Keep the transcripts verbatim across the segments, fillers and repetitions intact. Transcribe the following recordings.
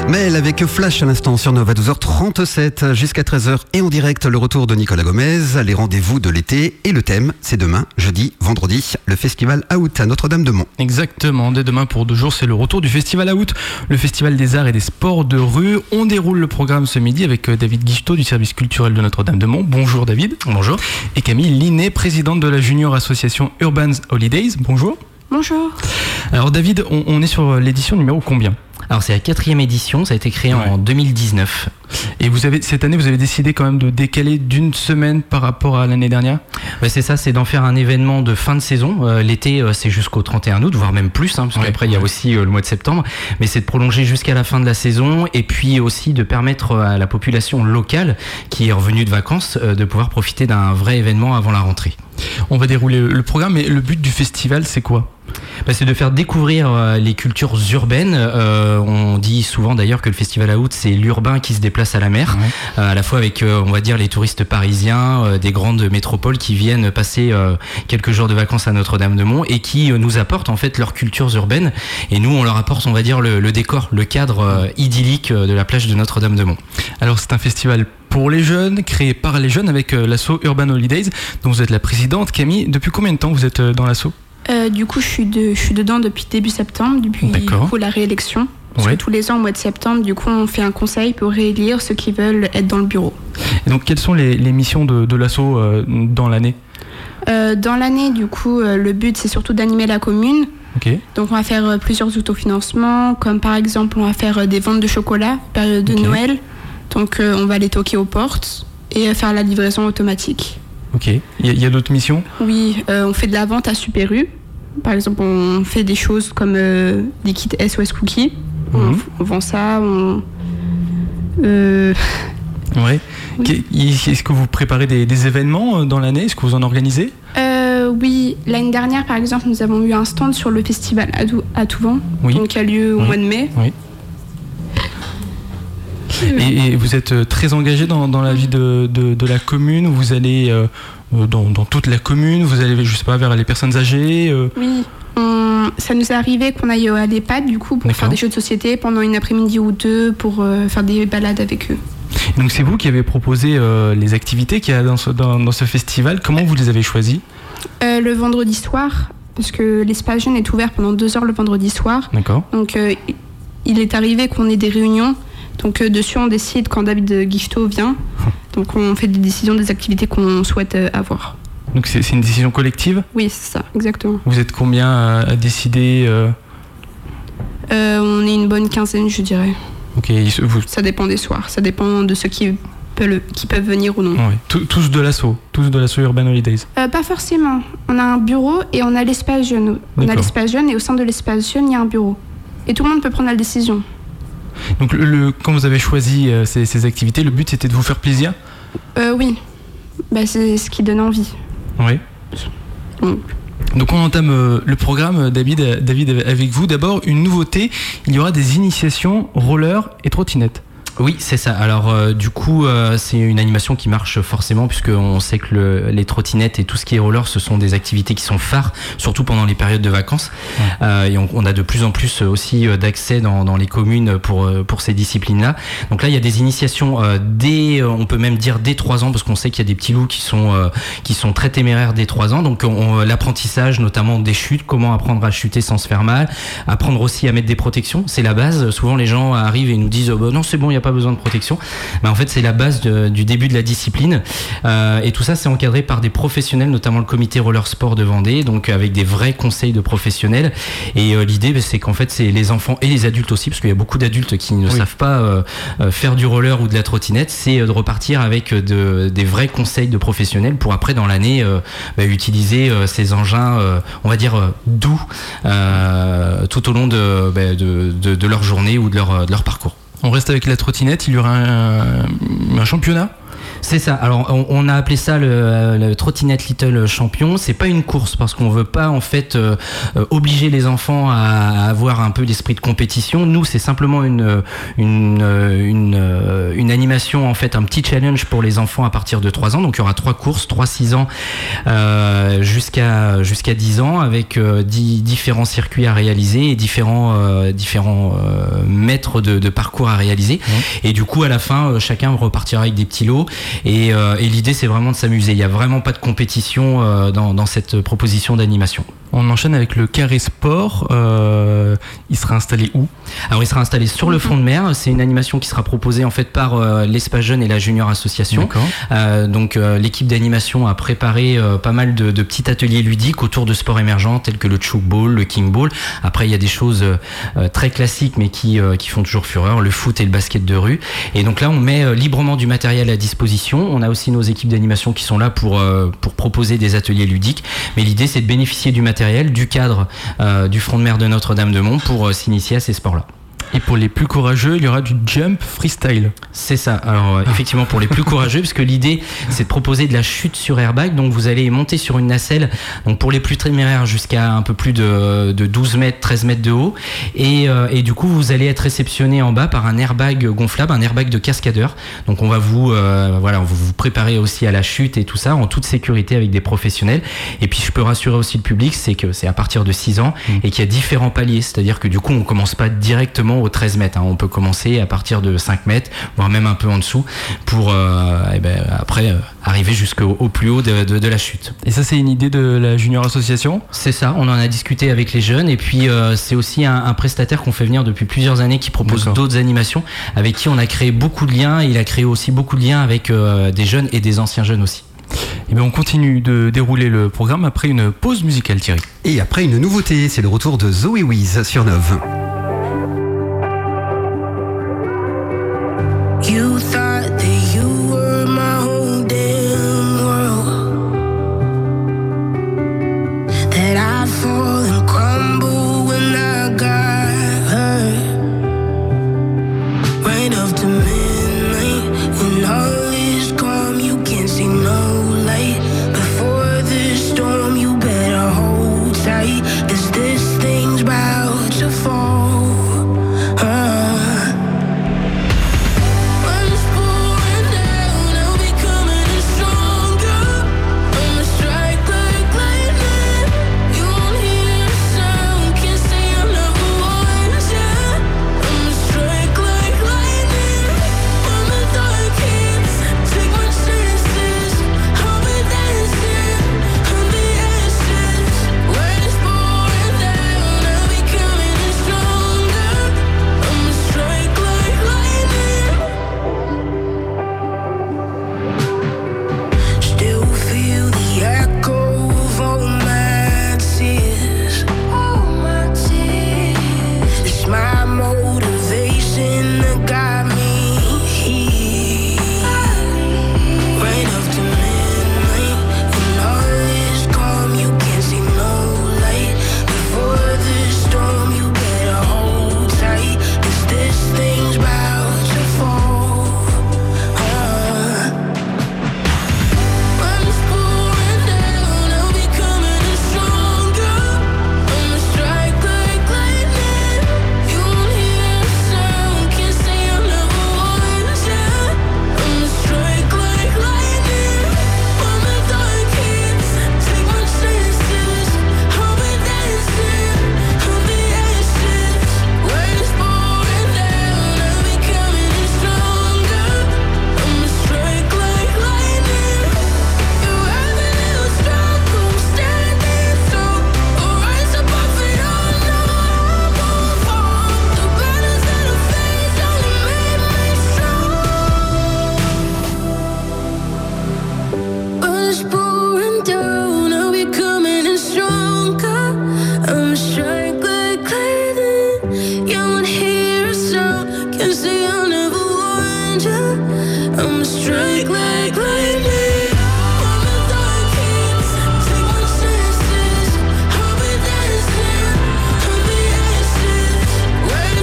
Maël avec Flash à l'instant sur Nova, douze heures trente-sept jusqu'à treize heures et en direct le retour de Nicolas Gomez, les rendez-vous de l'été et le thème c'est demain, jeudi, vendredi, le festival Out à Notre-Dame-de-Mont. Exactement, dès demain pour deux jours c'est le retour du festival Out, le festival des arts et des sports de rue. On déroule le programme ce midi avec David Guichetot du service culturel de Notre-Dame-de-Mont. Bonjour David. Bonjour. Et Camille Linet, présidente de la junior association Urban Holidays. Bonjour. Bonjour. Alors David, on, on est sur l'édition numéro combien ? Alors c'est la quatrième édition, ça a été créé ouais. en deux mille dix-neuf. Et vous avez, cette année, vous avez décidé quand même de décaler d'une semaine par rapport à l'année dernière ? Ouais, c'est ça, c'est d'en faire un événement de fin de saison. Euh, l'été, euh, c'est jusqu'au trente et un août, voire même plus, hein, parce ouais, qu'après, il ouais. y a aussi euh, le mois de septembre. Mais c'est de prolonger jusqu'à la fin de la saison et puis aussi de permettre à la population locale qui est revenue de vacances euh, de pouvoir profiter d'un vrai événement avant la rentrée. On va dérouler le programme, mais le but du festival, c'est quoi ? Bah, c'est de faire découvrir euh, les cultures urbaines. Euh, on dit souvent d'ailleurs que le festival Out, c'est l'urbain qui se déplace à la mer, ouais. euh, à la fois avec, euh, on va dire, les touristes parisiens, euh, des grandes métropoles qui viennent passer euh, quelques jours de vacances à Notre-Dame-de-Mont et qui euh, nous apportent en fait leurs cultures urbaines. Et nous, on leur apporte, on va dire, le, le décor, le cadre euh, idyllique euh, de la plage de Notre-Dame-de-Mont. Alors, c'est un festival pour les jeunes, créé par les jeunes avec euh, l'asso Urban Holidays, dont vous êtes la présidente. Camille, depuis combien de temps vous êtes euh, dans l'asso ? Euh, du coup, je suis, de, je suis dedans depuis début septembre, depuis du coup, la réélection. Parce ouais. que tous les ans, au mois de septembre, du coup, on fait un conseil pour réélire ceux qui veulent être dans le bureau. Et donc, quelles sont les, les missions de, de l'asso euh, dans l'année ? euh, Dans l'année, du coup, euh, le but, c'est surtout d'animer la commune. Okay. Donc, on va faire euh, plusieurs autofinancements, comme par exemple, on va faire euh, des ventes de chocolat, période de okay. Noël. Donc, euh, on va les toquer aux portes et euh, faire la livraison automatique. Ok. Il y, y a d'autres missions ? Oui, euh, on fait de la vente à Super U. Par exemple, on fait des choses comme euh, des kits S O S Cookies. Mm-hmm. On, on vend ça. On... Euh... Ouais. Oui. Est-ce que vous préparez des, des événements dans l'année ? Est-ce que vous en organisez ? euh, Oui. L'année dernière, par exemple, nous avons eu un stand sur le festival à, Dou- à Touvent, oui. donc, qui a lieu au oui. mois de mai. Oui. Et, et vous êtes très engagé dans, dans la vie de, de, de la commune. Vous allez euh, dans, dans toute la commune. Vous allez, je sais pas, vers les personnes âgées. Euh... Oui, on, ça nous est arrivé qu'on aille à l'EHPAD du coup pour D'accord. faire des jeux de société pendant une après-midi ou deux pour euh, faire des balades avec eux. Donc c'est vous qui avez proposé euh, les activités qu'il y a dans ce, dans, dans ce festival. Comment vous les avez choisies ? euh, Le vendredi soir, parce que l'espace jeune est ouvert pendant deux heures le vendredi soir. D'accord. Donc euh, il est arrivé qu'on ait des réunions. Donc euh, dessus on décide quand David Guichetot vient. Donc on fait des décisions des activités qu'on souhaite euh, avoir. Donc c'est, c'est une décision collective ? Oui, c'est ça, exactement. Vous êtes combien à, à décider euh... Euh, On est une bonne quinzaine, je dirais. Ok. Vous... Ça dépend des soirs, ça dépend de ceux qui peuvent, qui peuvent venir ou non. Ouais. Tous de l'asso, tous de l'asso Urban Holidays. Euh, pas forcément. On a un bureau et on a l'espace jeune. On D'accord. a l'espace jeune et au sein de l'espace jeune il y a un bureau. Et tout le monde peut prendre la décision. Donc le, le, quand vous avez choisi euh, ces, ces activités, le but c'était de vous faire plaisir ? euh, Oui, bah, c'est ce qui donne envie. Oui. Donc, Donc on entame euh, le programme, David, David, avec vous. D'abord, une nouveauté, il y aura des initiations roller et trottinette. Oui, c'est ça. Alors euh, du coup, euh, c'est une animation qui marche forcément puisqu'on sait que le, les trottinettes et tout ce qui est roller, ce sont des activités qui sont phares, surtout pendant les périodes de vacances. Ouais. Euh, et on, on a de plus en plus aussi d'accès dans, dans les communes pour, pour ces disciplines-là. Donc là, il y a des initiations euh, dès, on peut même dire dès trois ans, parce qu'on sait qu'il y a des petits loups qui sont, euh, qui sont très téméraires dès trois ans. Donc on, l'apprentissage, notamment des chutes, comment apprendre à chuter sans se faire mal, apprendre aussi à mettre des protections, c'est la base. Souvent les gens arrivent et nous disent oh, bah, non c'est bon, il y a pas besoin de protection, mais en fait c'est la base de, du début de la discipline euh, et tout ça c'est encadré par des professionnels, notamment le comité roller sport de Vendée, donc avec des vrais conseils de professionnels. Et euh, l'idée bah, c'est qu'en fait c'est les enfants et les adultes aussi, parce qu'il y a beaucoup d'adultes qui ne oui. savent pas euh, faire du roller ou de la trottinette, c'est de repartir avec de, des vrais conseils de professionnels pour après dans l'année euh, bah, utiliser euh, ces engins euh, on va dire euh, doux euh, tout au long de, bah, de, de, de leur journée ou de leur, de leur parcours. On reste avec la trottinette, il y aura un, un championnat ? C'est ça. Alors on, on a appelé ça le, le trottinette Little Champion. C'est pas une course parce qu'on veut pas en fait euh, obliger les enfants à, à avoir un peu l'esprit de compétition. Nous, c'est simplement une une, une une animation en fait, un petit challenge pour les enfants à partir de trois ans. Donc il y aura trois courses, trois six ans euh, jusqu'à jusqu'à dix ans avec euh, dix différents circuits à réaliser et différents euh, différents euh, mètres de, de parcours à réaliser. Mmh. Et du coup à la fin euh, chacun repartira avec des petits lots et, euh, et l'idée c'est vraiment de s'amuser. Il n'y a vraiment pas de compétition euh, dans, dans cette proposition d'animation. On enchaîne avec le carré sport. Euh, il sera installé où ? Alors il sera installé sur le front de mer. C'est une animation qui sera proposée en fait par euh, l'Espace Jeune et la Junior Association. Euh, donc euh, l'équipe d'animation a préparé euh, pas mal de, de petits ateliers ludiques autour de sports émergents tels que le choke ball, le king ball. Après il y a des choses euh, très classiques mais qui euh, qui font toujours fureur, le foot et le basket de rue. Et donc là on met euh, librement du matériel à disposition. On a aussi nos équipes d'animation qui sont là pour euh, pour proposer des ateliers ludiques. Mais l'idée c'est de bénéficier du matériel, du cadre euh, du front de mer de Notre-Dame-de-Mont pour euh, s'initier à ces sports-là. Et pour les plus courageux, il y aura du jump freestyle. C'est ça. Alors euh, effectivement pour les plus courageux, parce que l'idée c'est de proposer de la chute sur airbag. Donc vous allez monter sur une nacelle. Donc pour les plus téméraires jusqu'à un peu plus de, de douze mètres, treize mètres de haut. Et, euh, et du coup vous allez être réceptionné en bas par un airbag gonflable, un airbag de cascadeur. Donc on va vous euh, voilà, on va vous préparer aussi à la chute et tout ça en toute sécurité avec des professionnels. Et puis je peux rassurer aussi le public, c'est que c'est à partir de six ans mmh. et qu'il y a différents paliers. C'est-à-dire que du coup on commence pas directement aux treize mètres. Hein. On peut commencer à partir de cinq mètres, voire même un peu en dessous, pour euh, et ben, après euh, arriver jusqu'au au plus haut de, de, de la chute. Et ça, c'est une idée de la Junior Association ? C'est ça, on en a discuté avec les jeunes, et puis euh, c'est aussi un, un prestataire qu'on fait venir depuis plusieurs années qui propose D'accord. d'autres animations, avec qui on a créé beaucoup de liens, et il a créé aussi beaucoup de liens avec euh, des jeunes et des anciens jeunes aussi. Et bien on continue de dérouler le programme après une pause musicale, Thierry. Et après une nouveauté, c'est le retour de Zoé Wiz sur Nove. You thought that you were my whole damn world, that I'd fall and crumble when I got hurt, right up to midnight, and all is calm, you can't see no light, before this storm you better hold tight, 'cause this thing's about to fall. uh.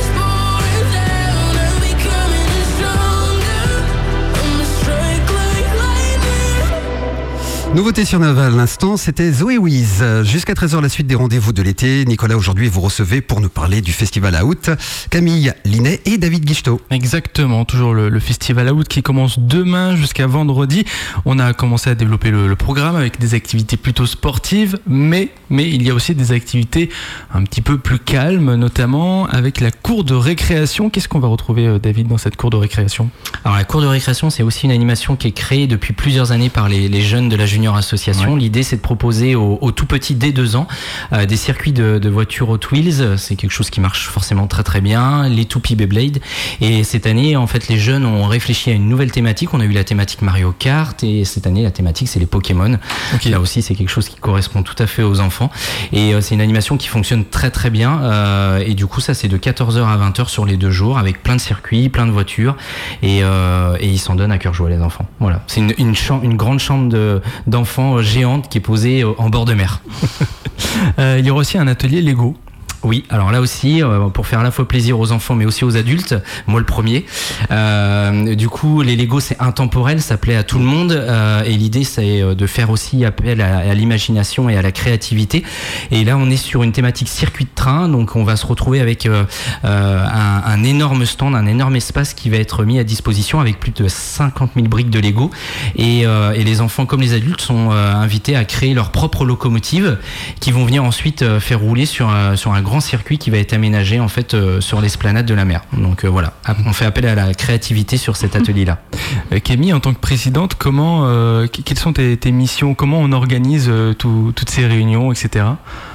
Like Nouveauté sur Nova à l'instant, c'était Zoé Wiz. Jusqu'à treize heures, la suite des rendez-vous de l'été. Nicolas, aujourd'hui, vous recevez pour nous parler du Festival Out Camille Linet et David Guichetot. Exactement, toujours le, le Festival Out qui commence demain jusqu'à vendredi. On a commencé à développer le, le programme avec des activités plutôt sportives, mais, mais il y a aussi des activités un petit peu plus calmes, notamment avec la cour de récréation. Qu'est-ce qu'on va retrouver, David, dans cette cour de récréation ? Alors la cour de récréation, c'est aussi une animation qui est créée depuis plusieurs années par les, les jeunes de la Junior Association. Ouais. L'idée, c'est de proposer aux, aux tout petits dès deux ans euh, des circuits de, de voitures Hot Wheels. C'est quelque chose qui marche forcément très très bien. Les toupies Beyblade. Et cette année, en fait, les jeunes ont réfléchi à une nouvelle thématique. On a eu la thématique Mario Kart et cette année, la thématique, c'est les Pokémon. Okay. Là aussi, c'est quelque chose qui correspond tout à fait aux enfants. Et euh, c'est une animation qui fonctionne très très bien. Euh, et du coup, ça, c'est de quatorze heures à vingt heures sur les deux jours avec plein de circuits, plein de voitures. Et, euh, et ils s'en donnent à cœur joie, les enfants. Voilà. C'est une, une, chambre, une grande chambre de, d'enfants géante qui est posée en bord de mer. euh, il y aura aussi un atelier Lego. Oui, alors là aussi, euh, pour faire à la fois plaisir aux enfants mais aussi aux adultes, moi le premier. Euh, du coup, les Lego c'est intemporel, ça plaît à tout le monde euh, et l'idée c'est de faire aussi appel à, à l'imagination et à la créativité. Et là, on est sur une thématique circuit de train, donc on va se retrouver avec euh, euh, un, un énorme stand, un énorme espace qui va être mis à disposition avec plus de cinquante mille briques de Lego et, euh, et les enfants comme les adultes sont euh, invités à créer leur propre locomotive qui vont venir ensuite euh, faire rouler sur, euh, sur un grand circuit qui va être aménagé en fait euh, sur l'esplanade de la mer. Donc euh, voilà, on fait appel à la créativité sur cet atelier-là. Euh, Camille, en tant que présidente, comment, euh, quelles sont tes, tes missions ? Comment on organise euh, tout, toutes ces réunions, et cetera.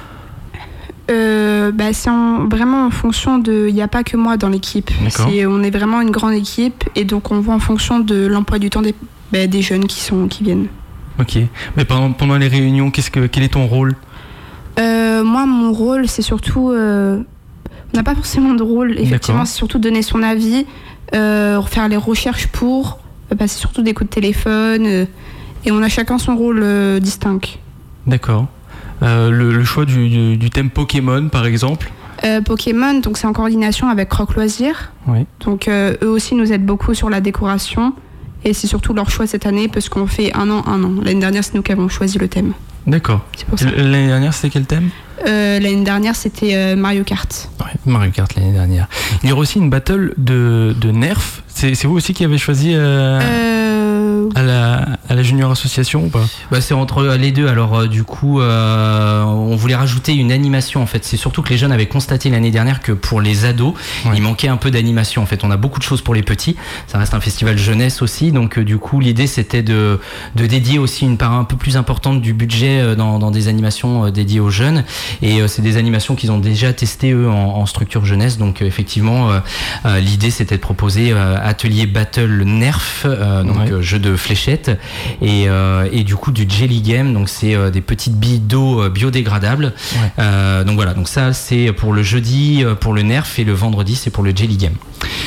Euh, bah, c'est en, vraiment en fonction de... Il n'y a pas que moi dans l'équipe. C'est, on est vraiment une grande équipe et donc on voit en fonction de l'emploi du temps des, bah, des jeunes qui, sont, qui viennent. Ok. Mais pendant, pendant les réunions, qu'est-ce que, quel est ton rôle ? Euh, moi, mon rôle, c'est surtout... Euh, on n'a pas forcément de rôle, effectivement. D'accord. C'est surtout donner son avis, euh, faire les recherches pour... Euh, bah, c'est surtout des coups de téléphone. Euh, et on a chacun son rôle euh, distinct. D'accord. Euh, le, le choix du, du, du thème Pokémon, par exemple euh, Pokémon, donc c'est en coordination avec Croc Loisirs. Oui. Donc euh, eux aussi nous aident beaucoup sur la décoration. Et c'est surtout leur choix cette année, parce qu'on fait un an, un an. L'année dernière, c'est nous qui avons choisi le thème. D'accord. L'année dernière, c'était quel thème ? euh, L'année dernière, c'était euh, Mario Kart. Ouais, Mario Kart l'année dernière. Il y aura aussi une battle de, de Nerf. C'est, c'est vous aussi qui avez choisi euh, euh... à, la, à la Junior Association ou pas ? Bah, c'est entre les deux. Alors euh, du coup, euh, on voulait rajouter une animation. En fait, c'est surtout que les jeunes avaient constaté l'année dernière que pour les ados, ouais. il manquait un peu d'animation. En fait, on a beaucoup de choses pour les petits. Ça reste un festival jeunesse aussi. Donc euh, du coup, l'idée c'était de, de dédier aussi une part un peu plus importante du budget Dans, dans des animations euh, dédiées aux jeunes et euh, c'est des animations qu'ils ont déjà testées eux en, en structure jeunesse donc euh, effectivement euh, euh, l'idée c'était de proposer euh, atelier battle Nerf euh, donc ouais. euh, jeu de fléchettes et, euh, et du coup du jelly game donc c'est euh, des petites billes d'eau euh, biodégradables ouais. euh, donc voilà donc ça c'est pour le jeudi euh, pour le Nerf et le vendredi c'est pour le jelly game.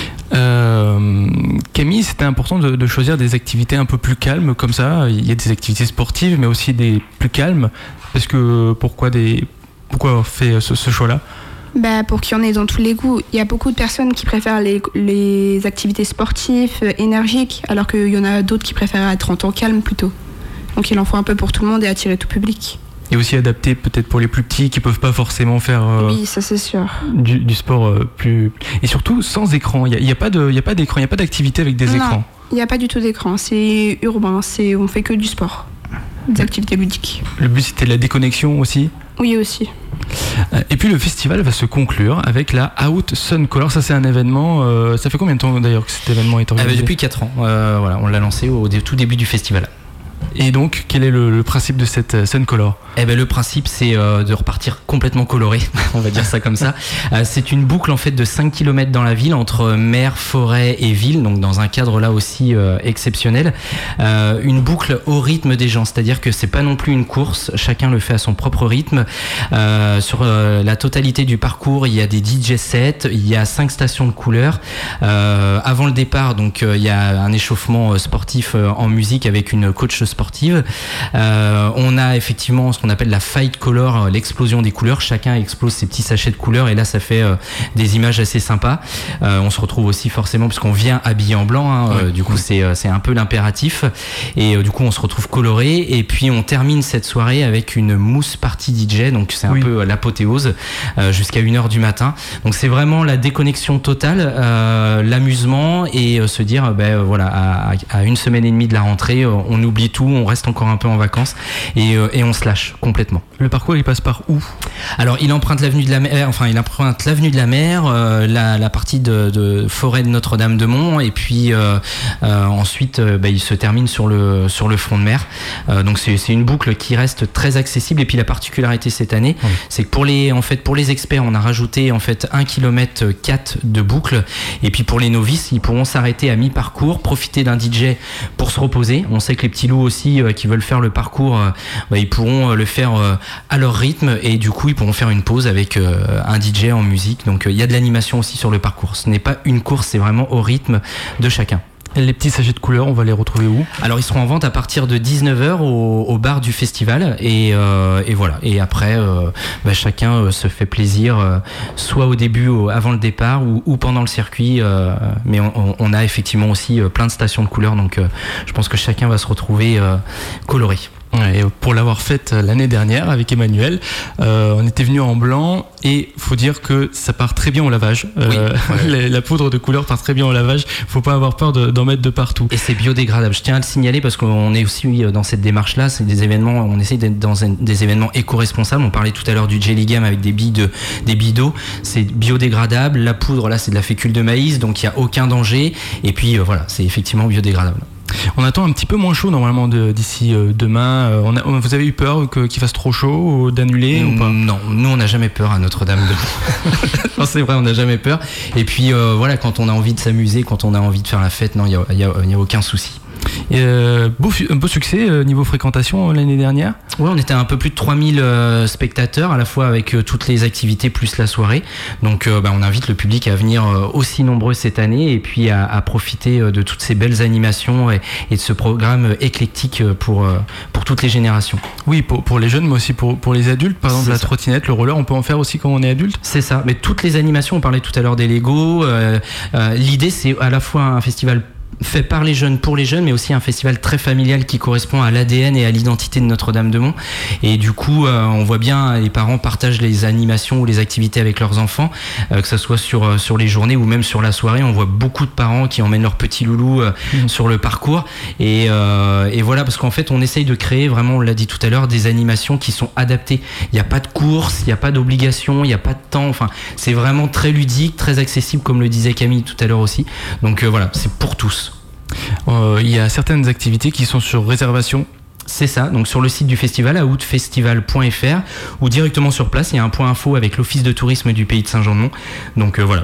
Euh, Camille, c'était important de, de choisir des activités un peu plus calmes comme ça. Il y a des activités sportives, mais aussi des plus calmes. Parce que pourquoi des pourquoi on fait ce, ce choix-là ? Bah pour qu'il y en ait dans tous les goûts. Il y a beaucoup de personnes qui préfèrent les, les activités sportives euh, énergiques, alors qu'il y en a d'autres qui préfèrent être en temps calme plutôt. Donc il en faut un peu pour tout le monde et attirer tout public. Et aussi adapté peut-être pour les plus petits qui peuvent pas forcément faire euh, oui, ça c'est sûr. Du, du sport euh, plus... Et surtout sans écran, il n'y a, y a pas de, y a pas d'écran, il n'y a pas d'activité avec des non, écrans. Il n'y a pas du tout d'écran, c'est urbain, c'est, on fait que du sport, des activités ludiques. Le but c'était la déconnexion aussi ? Oui aussi. Et puis le festival va se conclure avec la Out Sun Color. Ça c'est un événement, euh, ça fait combien de temps d'ailleurs que cet événement est organisé ? euh, Depuis quatre ans, euh, voilà, on l'a lancé au tout début du festival. Et donc, quel est le, le principe de cette Sun Color ? Eh ben, le principe, c'est euh, de repartir complètement coloré, on va dire ça comme ça. Euh, c'est une boucle en fait de cinq kilomètres dans la ville, entre mer, forêt et ville, donc dans un cadre là aussi euh, exceptionnel. Euh, une boucle au rythme des gens, c'est-à-dire que c'est pas non plus une course, chacun le fait à son propre rythme. Euh, sur euh, la totalité du parcours, il y a des D J sets, il y a cinq stations de couleurs. Euh, avant le départ, donc euh, il y a un échauffement sportif euh, en musique avec une coach sportive. Euh, on a effectivement ce qu'on appelle la fight color, l'explosion des couleurs. Chacun explose ses petits sachets de couleurs et là ça fait euh, des images assez sympas. Euh, on se retrouve aussi forcément parce qu'on vient habillé en blanc, hein, ouais. euh, du coup c'est euh, c'est un peu l'impératif et euh, du coup on se retrouve coloré et puis on termine cette soirée avec une mousse party D J, donc c'est un oui. peu l'apothéose euh, jusqu'à une heure du matin. Donc c'est vraiment la déconnexion totale, euh, l'amusement et euh, se dire ben euh, voilà à, à une semaine et demie de la rentrée, euh, on oublie tout, on reste encore un peu en vacances et, euh, et on se lâche complètement. Le parcours il passe par où? Alors il emprunte l'avenue de la mer, enfin il emprunte l'avenue de la mer, euh, la, la partie de, de forêt de Notre-Dame-de-Mont et puis euh, euh, ensuite euh, bah, il se termine sur le sur le front de mer. Euh, donc c'est c'est une boucle qui reste très accessible et puis la particularité cette année, oui. c'est que pour les en fait pour les experts on a rajouté en fait un kilomètre quatre de boucle et puis pour les novices ils pourront s'arrêter à mi-parcours, profiter d'un D J pour se reposer. On sait que les petits loups aussi euh, qui veulent faire le parcours, euh, bah, ils pourront euh, le faire euh, à leur rythme et du coup ils pourront faire une pause avec euh, un D J en musique. Donc il euh, y a de l'animation aussi sur le parcours. Ce n'est pas une course, c'est vraiment au rythme de chacun. Et les petits sachets de couleurs, on va les retrouver où? Alors ils seront en vente à partir de dix-neuf heures au, au bar du festival et, euh, et voilà. Et après, euh, bah, chacun euh, se fait plaisir, euh, soit au début, au, avant le départ ou, ou pendant le circuit. Euh, mais on, on a effectivement aussi euh, plein de stations de couleurs, donc euh, je pense que chacun va se retrouver euh, coloré. Et pour l'avoir faite l'année dernière avec Emmanuel, euh, on était venu en blanc et faut dire que ça part très bien au lavage. Oui, euh, ouais. La poudre de couleur part très bien au lavage. Faut pas avoir peur de, d'en mettre de partout. Et c'est biodégradable. Je tiens à le signaler parce qu'on est aussi dans cette démarche-là. C'est des événements. On essaie d'être dans un, des événements éco-responsables. On parlait tout à l'heure du jelly gum avec des billes de, des billes d'eau. C'est biodégradable. La poudre là, c'est de la fécule de maïs, donc il y a aucun danger. Et puis euh, voilà, c'est effectivement biodégradable. On attend un petit peu moins chaud normalement de, d'ici euh, demain. Euh, on a, vous avez eu peur que, qu'il fasse trop chaud ou d'annuler mmh, ou pas? Non, nous on n'a jamais peur à Notre-Dame-de-Mont. Non, c'est vrai, on n'a jamais peur. Et puis euh, voilà, quand on a envie de s'amuser, quand on a envie de faire la fête, non, il n'y a, y a, y a aucun souci. Et euh, beau, beau succès euh, niveau fréquentation euh, l'année dernière. Ouais, on était à un peu plus de trois mille euh, spectateurs à la fois avec euh, toutes les activités plus la soirée. Donc euh, bah, on invite le public à venir euh, aussi nombreux cette année et puis à, à profiter euh, de toutes ces belles animations et, et de ce programme euh, éclectique pour, euh, pour toutes les générations. Oui, pour, pour les jeunes mais aussi pour, pour les adultes. Par exemple c'est la ça. Trottinette, le roller, on peut en faire aussi quand on est adulte? C'est ça, mais toutes les animations, on parlait tout à l'heure des Lego. Euh, euh, l'idée c'est à la fois un festival fait par les jeunes pour les jeunes, mais aussi un festival très familial qui correspond à l'A D N et à l'identité de Notre-Dame-de-Mont. Et du coup, euh, on voit bien les parents partagent les animations ou les activités avec leurs enfants, euh, que ce soit sur euh, sur les journées ou même sur la soirée. On voit beaucoup de parents qui emmènent leurs petits loulous euh, mmh. sur le parcours. Et, euh, et voilà, parce qu'en fait, on essaye de créer vraiment, on l'a dit tout à l'heure, des animations qui sont adaptées. Il n'y a pas de course, il n'y a pas d'obligation, il n'y a pas de temps. Enfin, c'est vraiment très ludique, très accessible, comme le disait Camille tout à l'heure aussi. Donc euh, voilà, c'est pour tous. Euh, il y a certaines activités qui sont sur réservation. C'est ça, donc sur le site du festival, aoûtfestival point f r, ou directement sur place, il y a un point info avec l'office de tourisme du pays de Saint-Jean-de-Mont. Donc euh, voilà.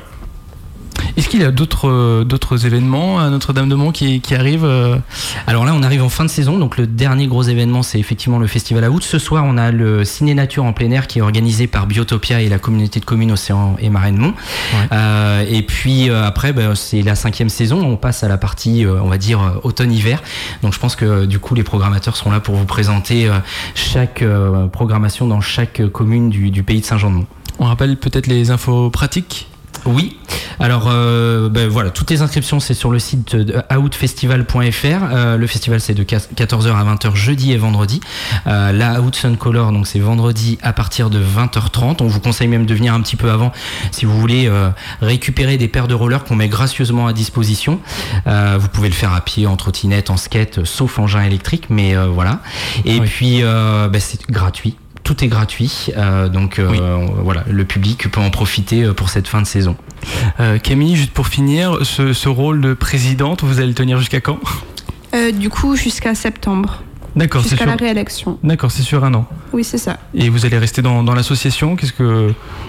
Est-ce qu'il y a d'autres, euh, d'autres événements à Notre-Dame-de-Mont qui, qui arrivent euh... Alors là, on arrive en fin de saison, donc le dernier gros événement, c'est effectivement le festival à août. Ce soir, on a le Ciné Nature en plein air qui est organisé par Biotopia et la communauté de communes Océan et Marraine Mont. Ouais. Euh, et puis euh, après, bah, c'est la cinquième saison, on passe à la partie, euh, on va dire, euh, automne-hiver. Donc je pense que du coup, les programmateurs seront là pour vous présenter euh, chaque euh, programmation dans chaque commune du, du pays de Saint-Jean-de-Mont. On rappelle peut-être les infos pratiques? Oui, alors euh, ben voilà, toutes les inscriptions c'est sur le site de aoûtfestival point f r. Euh, le festival c'est de quatorze heures à vingt heures jeudi et vendredi. Euh, la Out Sun Color, donc c'est vendredi à partir de vingt heures trente. On vous conseille même de venir un petit peu avant si vous voulez euh, récupérer des paires de rollers qu'on met gracieusement à disposition. Euh, vous pouvez le faire à pied, en trottinette, en skate, sauf engin électrique, mais euh, voilà. Et oui. puis euh, ben, c'est gratuit. Tout est gratuit, euh, donc euh, oui. voilà, le public peut en profiter pour cette fin de saison. Euh, Camille, juste pour finir, ce, ce rôle de présidente, vous allez le tenir jusqu'à quand? euh, Du coup, jusqu'à septembre. D'accord, jusqu'à c'est sur... la réélection. D'accord, c'est sur un an. Oui, c'est ça. Et vous allez rester dans, dans l'association? Qu'est-ce que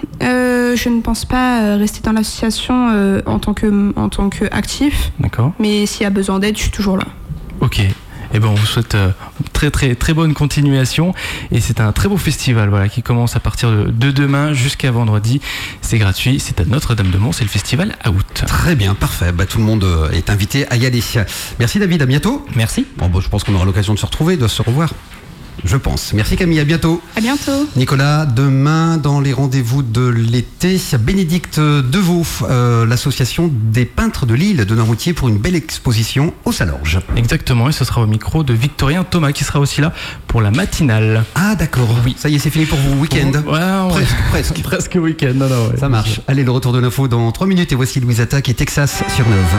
euh, Je ne pense pas rester dans l'association euh, en tant que en tant qu'actif. D'accord. Mais s'il y a besoin d'aide, je suis toujours là. Ok. Eh ben, on vous souhaite euh, très très très bonne continuation et c'est un très beau festival voilà, qui commence à partir de, de demain jusqu'à vendredi. C'est gratuit, c'est à Notre-Dame-de-Mont, c'est le festival à août. Très bien, parfait. Bah, tout le monde est invité à y aller. Merci David, à bientôt. Merci. Bon, bah, je pense qu'on aura l'occasion de se retrouver, de se revoir. je pense. Merci Camille, à bientôt. À bientôt. Nicolas, demain dans les rendez-vous de l'été, Bénédicte Deveau, euh, l'association des peintres de l'île de Noirmoutier pour une belle exposition au Salorge. Exactement, et ce sera au micro de Victorien Thomas qui sera aussi là pour la matinale. Ah d'accord, oui. Ça y est, c'est fini pour vous, week-end. Ouais, ouais. Presque, presque. Presque week-end, non, non, ouais. Ça marche. Allez, le retour de l'info dans trois minutes et voici Louise Attaque et Texas sur neuf.